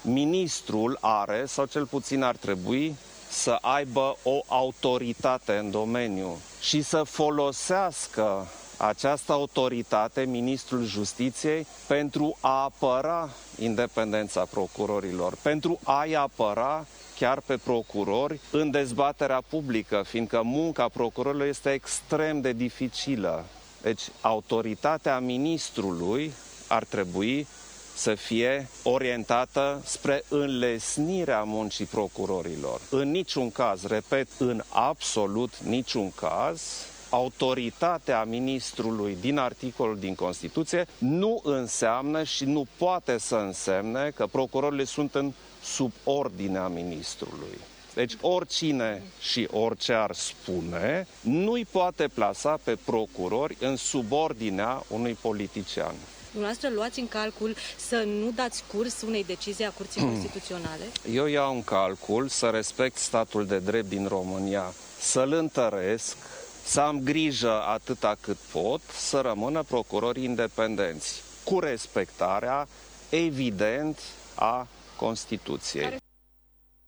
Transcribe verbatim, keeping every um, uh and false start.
Ministrul are, sau cel puțin ar trebui, să aibă o autoritate în domeniu și să folosească această autoritate, Ministrul Justiției, pentru a apăra independența procurorilor, pentru a-i apăra chiar pe procurori în dezbaterea publică, fiindcă munca procurorilor este extrem de dificilă. Deci, autoritatea ministrului ar trebui să fie orientată spre înlesnirea muncii procurorilor. În niciun caz, repet, în absolut niciun caz, autoritatea ministrului din articolul din Constituție nu înseamnă și nu poate să însemne că procurorii sunt în subordinea ministrului. Deci oricine și orice ar spune, nu-i poate plasa pe procurori în subordinea unui politician. Dumneavoastră luați în calcul să nu dați curs unei decizii a Curții Constituționale? Eu iau în calcul să respect statul de drept din România, să-l întăresc, să am grijă atâta cât pot, să rămână procurorii independenți, cu respectarea, evident, a Constituției.